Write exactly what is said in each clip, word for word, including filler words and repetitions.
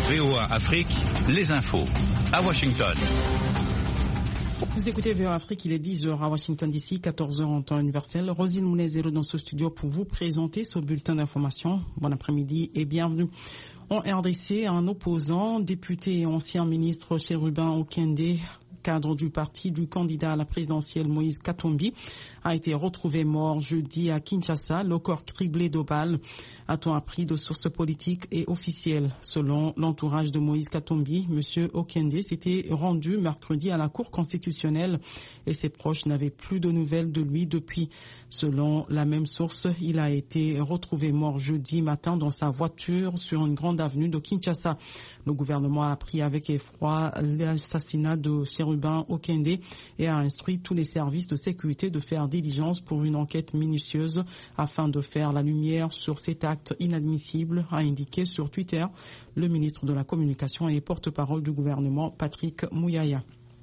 V O A Afrique, les infos. À Washington. Vous écoutez V O A Afrique, il est dix heures à Washington D C, quatorze heures en temps universel. Rosine Mounezero dans ce studio pour vous présenter ce bulletin d'information. Bon après-midi et bienvenue. En R D C, un opposant, député et ancien ministre Chérubin Okende, cadre du parti du candidat à la présidentielle Moïse Katumbi, a été retrouvé mort jeudi à Kinshasa, le corps criblé de balles, a-t-on appris de sources politiques et officielles. Selon l'entourage de Moïse Katumbi, M. Okende s'était rendu mercredi à la Cour constitutionnelle et ses proches n'avaient plus de nouvelles de lui depuis. Selon la même source, il a été retrouvé mort jeudi matin dans sa voiture sur une grande avenue de Kinshasa. Le gouvernement a appris avec effroi l'assassinat de Chérubin Okende et a instruit tous les services de sécurité de faire diligence pour une enquête minutieuse afin de faire la lumière sur cet acte inadmissible, a indiqué sur Twitter le ministre de la Communication et porte-parole du gouvernement Patrick Mouyaya.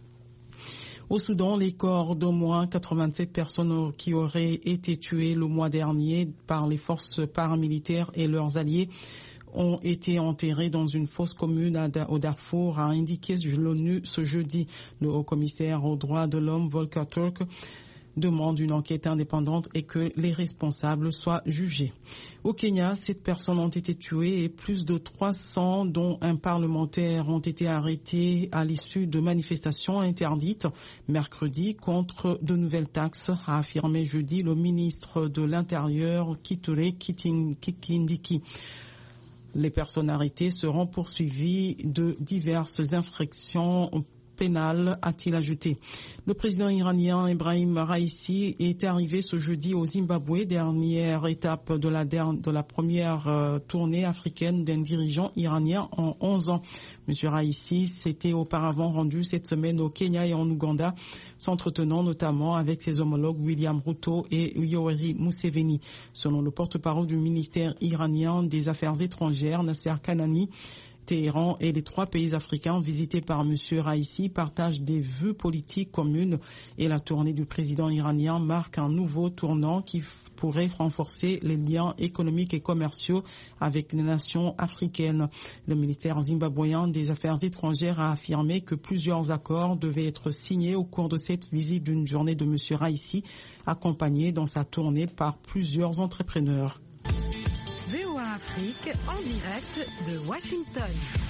Au Soudan, les corps d'au moins quatre-vingt-sept personnes qui auraient été tuées le mois dernier par les forces paramilitaires et leurs alliés ont été enterrés dans une fosse commune au Darfour, a indiqué l'ONU ce jeudi. Le haut-commissaire aux droits de l'homme, Volker Turk, demande une enquête indépendante et que les responsables soient jugés. Au Kenya, sept personnes ont été tuées et plus de trois cents, dont un parlementaire, ont été arrêtés à l'issue de manifestations interdites mercredi contre de nouvelles taxes, a affirmé jeudi le ministre de l'Intérieur, Kithure Kindiki. Les personnes arrêtées seront poursuivies de diverses infractions pénal, a-t-il ajouté. Le président iranien Ebrahim Raïssi est arrivé ce jeudi au Zimbabwe, dernière étape de la, de la première euh, tournée africaine d'un dirigeant iranien en onze ans. Monsieur Raïssi s'était auparavant rendu cette semaine au Kenya et en Ouganda, s'entretenant notamment avec ses homologues William Ruto et Yoweri Museveni. Selon le porte-parole du ministère iranien des Affaires étrangères, Nasser Kanani, Téhéran et les trois pays africains visités par M. Raïssi partagent des vues politiques communes et la tournée du président iranien marque un nouveau tournant qui pourrait renforcer les liens économiques et commerciaux avec les nations africaines. Le ministère zimbabwéen des Affaires étrangères a affirmé que plusieurs accords devaient être signés au cours de cette visite d'une journée de M. Raïssi, accompagné dans sa tournée par plusieurs entrepreneurs. V O A Afrique en direct de Washington.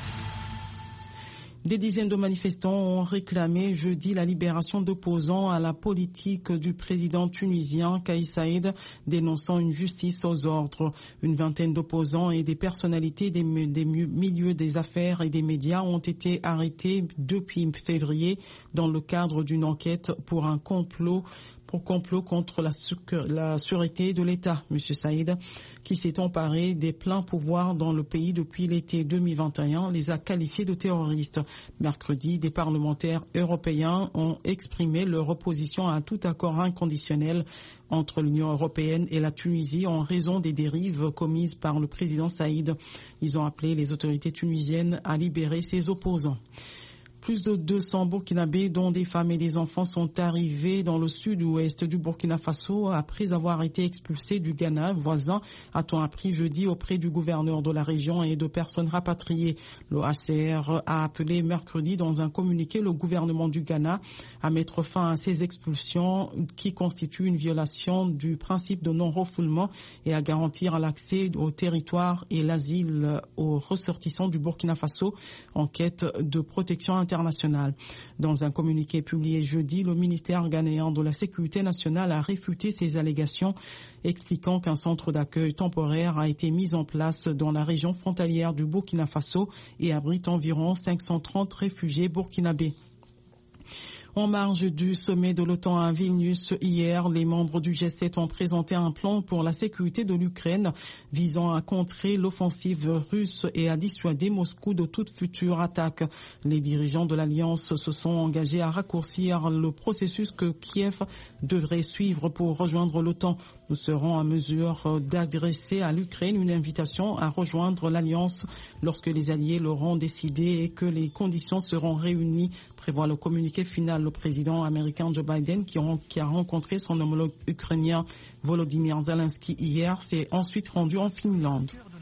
Des dizaines de manifestants ont réclamé jeudi la libération d'opposants à la politique du président tunisien Kais Saïed, dénonçant une justice aux ordres. Une vingtaine d'opposants et des personnalités des, des milieux des affaires et des médias ont été arrêtés depuis février dans le cadre d'une enquête pour un complot pour complot contre la, la sûreté de l'État. M. Saïd, qui s'est emparé des pleins pouvoirs dans le pays depuis l'été deux mille vingt et un, les a qualifiés de terroristes. Mercredi, des parlementaires européens ont exprimé leur opposition à tout accord inconditionnel entre l'Union européenne et la Tunisie en raison des dérives commises par le président Saïd. Ils ont appelé les autorités tunisiennes à libérer ses opposants. Plus de deux cents Burkinabés, dont des femmes et des enfants, sont arrivés dans le sud-ouest du Burkina Faso après avoir été expulsés du Ghana voisin, a-t-on appris jeudi auprès du gouverneur de la région et de personnes rapatriées. Le H C R a appelé mercredi dans un communiqué le gouvernement du Ghana à mettre fin à ces expulsions qui constituent une violation du principe de non-refoulement et à garantir l'accès au territoire et l'asile aux ressortissants du Burkina Faso en quête de protection internationale. Dans un communiqué publié jeudi, le ministère ghanéen de la Sécurité nationale a réfuté ces allégations, expliquant qu'un centre d'accueil temporaire a été mis en place dans la région frontalière du Burkina Faso et abrite environ cinq cent trente réfugiés burkinabés. En marge du sommet de l'OTAN à Vilnius hier, les membres du G sept ont présenté un plan pour la sécurité de l'Ukraine visant à contrer l'offensive russe et à dissuader Moscou de toute future attaque. Les dirigeants de l'Alliance se sont engagés à raccourcir le processus que Kiev devrait suivre pour rejoindre l'OTAN. Nous serons en mesure d'adresser à l'Ukraine une invitation à rejoindre l'Alliance lorsque les alliés l'auront décidé et que les conditions seront réunies, prévoit le communiqué final. Le président américain Joe Biden, qui, ont, qui a rencontré son homologue ukrainien Volodymyr Zelensky hier, s'est ensuite rendu en Finlande.